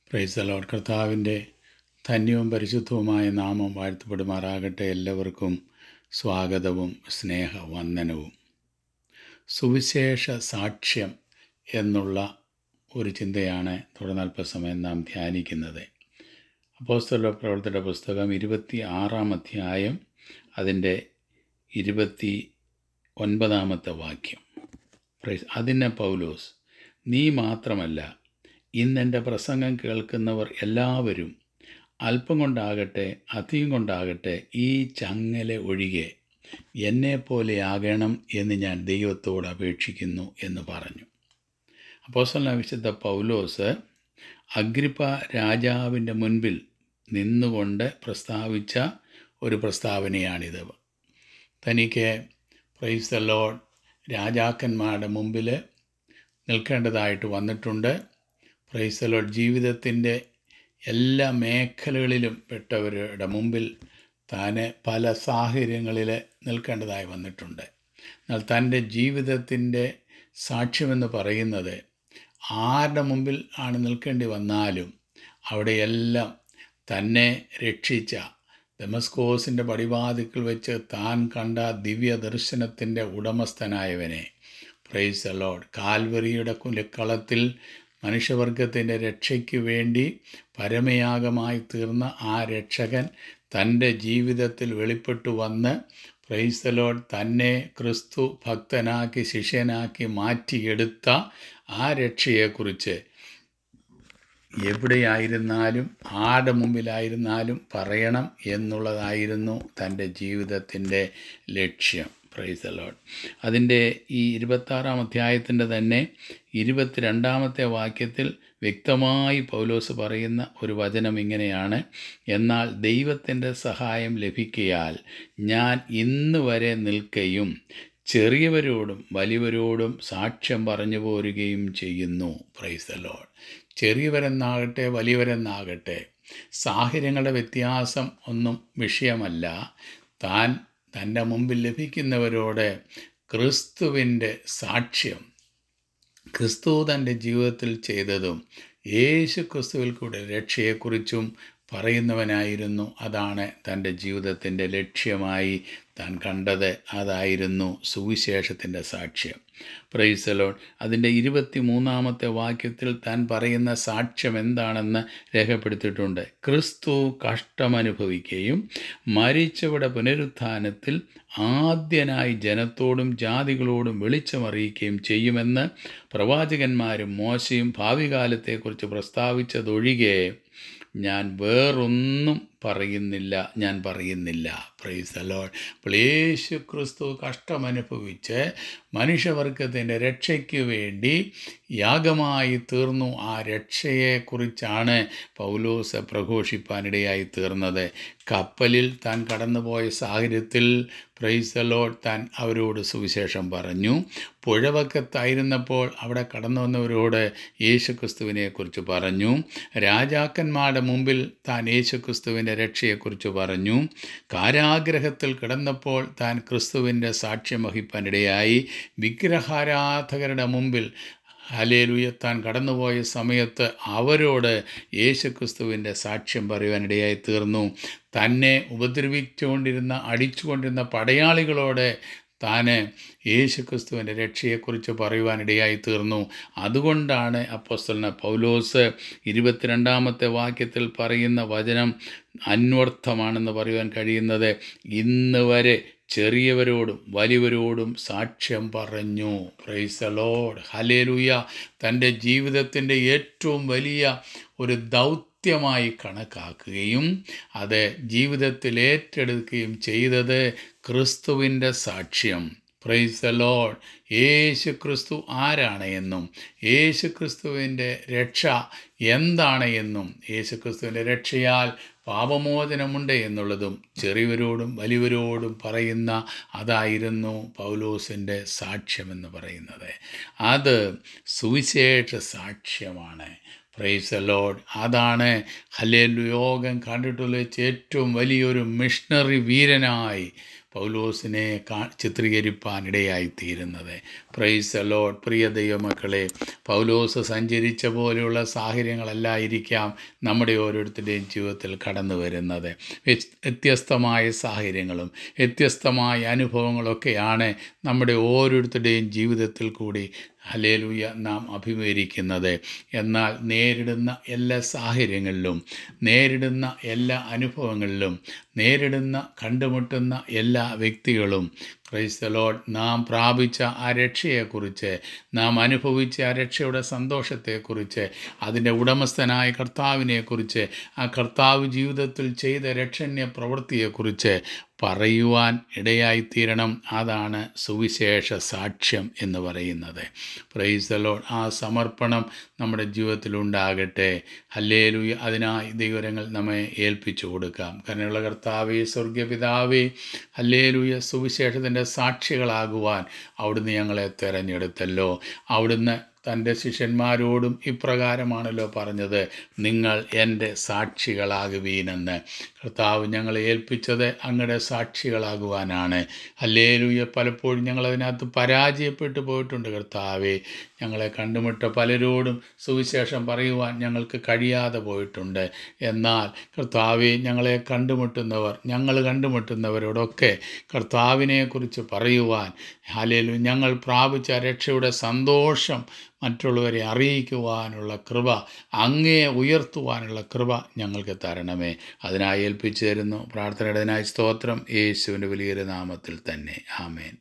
Price the Lord. കർത്താവിൻ്റെ ധന്യവും പരിശുദ്ധവുമായ നാമം വാഴ്ത്തപ്പെടുമാറാകട്ടെ. എല്ലാവർക്കും സ്വാഗതവും സ്നേഹവന്ദനവും. സുവിശേഷ സാക്ഷ്യം എന്നുള്ള ഒരു ചിന്തയാണ് തുടർന്ന് അല്പസമയം നാം ധ്യാനിക്കുന്നത്. അപ്പോസ്തല പ്രവർത്തന പുസ്തകം 26-ാം അധ്യായം അതിൻ്റെ 29-ാമത്തെ വാക്യം. അതിന് പൗലോസ്, നീ മാത്രമല്ല, ഇന്നെൻ്റെ പ്രസംഗം കേൾക്കുന്നവർ എല്ലാവരും അല്പം കൊണ്ടാകട്ടെ അധികം കൊണ്ടാകട്ടെ ഈ ചങ്ങല ഒഴികെ എന്നെപ്പോലെയാകണം എന്ന് ഞാൻ ദൈവത്തോട് അപേക്ഷിക്കുന്നു എന്ന് പറഞ്ഞു. അപ്പോസ്തലനായ വിശുദ്ധ പൗലോസ് അഗ്രിപ്പ രാജാവിൻ്റെ മുൻപിൽ നിന്നുകൊണ്ട് പ്രസ്താവിച്ച ഒരു പ്രസ്താവനയാണിത്. തനിക്ക് പ്രൈസ് ദി ലോർഡ് രാജാക്കന്മാരുടെ മുമ്പിൽ നിൽക്കേണ്ടതായിട്ട് വന്നിട്ടുണ്ട്. പ്രൈസ് ദി ലോർഡ് ജീവിതത്തിൻ്റെ എല്ലാ മേഖലകളിലും പെട്ടവരുടെ മുമ്പിൽ താൻ പല സാഹചര്യങ്ങളിൽ നിൽക്കേണ്ടതായി വന്നിട്ടുണ്ട്. എന്നാൽ തൻ്റെ ജീവിതത്തിൻ്റെ സാക്ഷ്യമെന്ന് പറയുന്നത് ആരുടെ മുമ്പിൽ ആണ് നിൽക്കേണ്ടി വന്നാലും അവിടെയെല്ലാം തന്നെ രക്ഷിച്ച ദമസ്കോസിൻ്റെ പടിവാതിക്കൽ വെച്ച് താൻ കണ്ട ദിവ്യ ദർശനത്തിൻ്റെ ഉടമസ്ഥനായവനെ, പ്രൈസ് ദി ലോർഡ്, കാൽവറിയുടെ കുലക്കളത്തിൽ മനുഷ്യവർഗത്തിൻ്റെ രക്ഷയ്ക്ക് വേണ്ടി പരമയാഗമായി തീർന്ന ആ രക്ഷകൻ തൻ്റെ ജീവിതത്തിൽ വെളിപ്പെട്ടു വന്ന് പ്രൈസ് ദി ലോർഡ് തന്നെ ക്രിസ്തു ഭക്തനാക്കി ശിഷ്യനാക്കി മാറ്റിയെടുത്ത ആ രക്ഷയെക്കുറിച്ച് എവിടെയായിരുന്നാലും ആരുടെ മുമ്പിലായിരുന്നാലും പറയണം എന്നുള്ളതായിരുന്നു തൻ്റെ ജീവിതത്തിൻ്റെ ലക്ഷ്യം. Praise the Lord. അതിൻ്റെ ഈ 26-ാം അധ്യായത്തിൻ്റെ തന്നെ 22-ാമത്തെ വാക്യത്തിൽ വ്യക്തമായി പൗലോസ് പറയുന്ന ഒരു വചനം ഇങ്ങനെയാണ്: എന്നാൽ ദൈവത്തിൻ്റെ സഹായം ലഭിക്കയാൽ ഞാൻ ഇന്ന് വരെ നിൽക്കുകയും ചെറിയവരോടും വലിയവരോടും സാക്ഷ്യം പറഞ്ഞു പോരുകയും ചെയ്യുന്നു. Praise the Lord. ചെറിയവരെന്നാകട്ടെ വലിയവരെന്നാകട്ടെ സാഹചര്യങ്ങളുടെ വ്യത്യാസം ഒന്നും വിഷയമല്ല. താൻ തൻ്റെ മുമ്പിൽ ലഭിക്കുന്നവരോട് ക്രിസ്തുവിൻ്റെ സാക്ഷ്യം, ക്രിസ്തു തൻ്റെ ജീവിതത്തിൽ ചെയ്തതും യേശു ക്രിസ്തുവിൽ കൂടെ രക്ഷയെക്കുറിച്ചും പറയുന്നവനായിരുന്നു. അതാണ് തൻ്റെ ജീവിതത്തിൻ്റെ ലക്ഷ്യമായി താൻ കണ്ടത്. അതായിരുന്നു സുവിശേഷത്തിൻ്റെ സാക്ഷ്യം. Praise the Lord. അതിൻ്റെ 23-ാമത്തെ വാക്യത്തിൽ താൻ പറയുന്ന സാക്ഷ്യം എന്താണെന്ന് രേഖപ്പെടുത്തിയിട്ടുണ്ട്. ക്രിസ്തു കഷ്ടമനുഭവിക്കുകയും മരിച്ചവരുടെ പുനരുത്ഥാനത്തിൽ ആദ്യനായി ജനത്തോടും ജാതികളോടും വെളിച്ചമറിയിക്കുകയും ചെയ്യുമെന്ന് പ്രവാചകന്മാരും മോശയും ഭാവി കാലത്തെക്കുറിച്ച് പ്രസ്താവിച്ചതൊഴികെ ഞാൻ വേറൊന്നും പറയുന്നില്ല. Praise the Lord. അപ്പോൾ യേശു ക്രിസ്തു കഷ്ടമനുഭവിച്ച് മനുഷ്യവർഗത്തിൻ്റെ രക്ഷയ്ക്ക് വേണ്ടി യാഗമായി തീർന്നു. ആ രക്ഷയെക്കുറിച്ചാണ് പൗലോസ് പ്രഘോഷിപ്പാനിടയായി തീർന്നത്. കപ്പലിൽ താൻ കടന്നുപോയ സാഹചര്യത്തിൽ പ്രൈസ് ദി ലോർഡ് താൻ അവരോട് സുവിശേഷം പറഞ്ഞു. പുഴവക്കത്തായിരുന്നപ്പോൾ അവിടെ കടന്നു വന്നവരോട് യേശുക്രിസ്തുവിനെക്കുറിച്ച് പറഞ്ഞു. രാജാക്കന്മാരുടെ മുമ്പിൽ താൻ യേശുക്രിസ്തുവിൻ്റെ രക്ഷയെക്കുറിച്ച് പറഞ്ഞു. കാരാഗ്രഹത്തിൽ കിടന്നപ്പോൾ താൻ ക്രിസ്തുവിൻ്റെ സാക്ഷ്യം വഹിപ്പാനിടയായി. വിഗ്രഹാരാധകരുടെ മുമ്പിൽ ഹല്ലേലൂയ താൻ കടന്നുപോയ സമയത്ത് അവരോട് യേശുക്രിസ്തുവിൻ്റെ സാക്ഷ്യം പറയുവാനിടയായി തീർന്നു. തന്നെ ഉപദ്രവിച്ചുകൊണ്ടിരുന്ന അടിച്ചുകൊണ്ടിരുന്ന പടയാളികളോട് താൻ യേശുക്രിസ്തുവിൻ്റെ രക്ഷയെക്കുറിച്ച് പറയുവാനിടയായി തീർന്നു. അതുകൊണ്ടാണ് അപ്പോസ്തലനായ പൗലോസ് 22-ാമത്തെ വാക്യത്തിൽ പറയുന്ന വചനം അന്വർത്ഥമാണെന്ന് പറയുവാൻ കഴിയുന്നത്. ഇന്ന് വരെ ചെറിയവരോടും വലിയവരോടും സാക്ഷ്യം പറഞ്ഞു. Praise the Lord. ഹല്ലേലൂയ. തൻ്റെ ജീവിതത്തിൻ്റെ ഏറ്റവും വലിയ ഒരു ദൗത്യമായി കണക്കാക്കുകയും അത് ജീവിതത്തിൽ ഏറ്റെടുക്കുകയും ചെയ്തത് ക്രിസ്തുവിൻ്റെ സാക്ഷ്യം. Praise the Lord. യേശു ക്രിസ്തു ആരാണ് എന്നും യേശു ക്രിസ്തുവിൻ്റെ രക്ഷ എന്താണ് എന്നും യേശു ക്രിസ്തുവിൻ്റെ രക്ഷയാൽ പാപമോചനമുണ്ട് എന്നുള്ളതും ചെറിയവരോടും വലിയവരോടും പറയുന്ന അതായിരുന്നു പൗലോസിൻ്റെ സാക്ഷ്യമെന്ന് പറയുന്നത്. അത് സുവിശേഷ സാക്ഷ്യമാണ്. Praise the Lord. അതാണ് ഹല്ലേലൂയ ലോകം കണ്ടിട്ടുള്ള ഏറ്റവും വലിയൊരു മിഷണറി വീരനായി പൗലോസിനെ ചിത്രീകരിപ്പാനിടയായിത്തീരുന്നത്. Praise the Lord. പ്രിയ ദൈവമക്കളെ, പൗലോസ് സഞ്ചരിച്ച പോലെയുള്ള സാഹചര്യങ്ങളല്ലായിരിക്കാം നമ്മുടെ ഓരോരുത്തരുടെയും ജീവിതത്തിൽ കടന്നു വരുന്നത്. വ്യത്യസ്തമായ സാഹചര്യങ്ങളും വ്യത്യസ്തമായ അനുഭവങ്ങളൊക്കെയാണ് നമ്മുടെ ഓരോരുത്തരുടെയും ജീവിതത്തിൽ കൂടി ഹല്ലേലൂയ നാം അഭിമുഖീകരിക്കുന്നത്. എന്നാൽ നേരിടുന്ന എല്ലാ സാഹചര്യങ്ങളിലും, നേരിടുന്ന എല്ലാ അനുഭവങ്ങളിലും, നേരിടുന്ന കണ്ടുമുട്ടുന്ന എല്ലാ വ്യക്തികളും പ്രൈസ് ദി ലോർഡ് നാം പ്രാപിച്ച ആ രക്ഷയെക്കുറിച്ച്, നാം അനുഭവിച്ച ആ രക്ഷയുടെ സന്തോഷത്തെക്കുറിച്ച്, അതിൻ്റെ ഉടമസ്ഥനായ കർത്താവിനെക്കുറിച്ച്, ആ കർത്താവ് ജീവിതത്തിൽ ചെയ്ത രക്ഷണ്യ പ്രവൃത്തിയെക്കുറിച്ച് പറയുവാൻ ഇടയായിത്തീരണം. അതാണ് സുവിശേഷ സാക്ഷ്യം എന്ന് പറയുന്നത്. Praise the Lord. ആ സമർപ്പണം നമ്മുടെ ജീവിതത്തിലുണ്ടാകട്ടെ. ഹല്ലേലൂയ. അതിനായി ദൈവങ്ങൾ നമ്മെ ഏൽപ്പിച്ചു കൊടുക്കാം. കരുണയുള്ള കർത്താവേ, സ്വർഗപിതാവേ, ഹല്ലേലൂയ, സുവിശേഷത്തിൻ്റെ സാക്ഷികളാകുവാൻ അവിടുന്ന് ഞങ്ങളെ തിരഞ്ഞെടുത്തല്ലോ. അവിടുന്ന് തൻ്റെ ശിഷ്യന്മാരോടും ഇപ്രകാരമാണല്ലോ പറഞ്ഞത്, നിങ്ങൾ എൻ്റെ സാക്ഷികളാകുവീനെന്ന്. കർത്താവ് ഞങ്ങളെ ഏൽപ്പിച്ചത് അങ്ങയുടെ സാക്ഷികളാകുവാനാണ്. ഹല്ലേലൂയ. പലപ്പോഴും ഞങ്ങളതിനകത്ത് പരാജയപ്പെട്ടു പോയിട്ടുണ്ട് കർത്താവേ. ഞങ്ങളെ കണ്ടുമുട്ട പലരോടും സുവിശേഷം പറയുവാൻ ഞങ്ങൾക്ക് കഴിയാതെ പോയിട്ടുണ്ട്. എന്നാൽ കർത്താവേ, ഞങ്ങളെ ഞങ്ങൾ കണ്ടുമുട്ടുന്നവരോടൊക്കെ കർത്താവിനെക്കുറിച്ച് പറയുവാൻ, ഹല്ലേലൂയ, ഞങ്ങൾ പ്രാപിച്ച രക്ഷയുടെ സന്തോഷം മറ്റുള്ളവരെ അറിയിക്കുവാനുള്ള കൃപ, അങ്ങയെ ഉയർത്തുവാനുള്ള കൃപ ഞങ്ങൾക്ക് തരണമേ. അതിനായി ഏൽപ്പിച്ചു തരുന്നു. പ്രാർത്ഥനയുടേതിനായി സ്തോത്രം. യേശുവിൻ്റെ വലിയൊരു നാമത്തിൽ തന്നെ. ആമേൻ.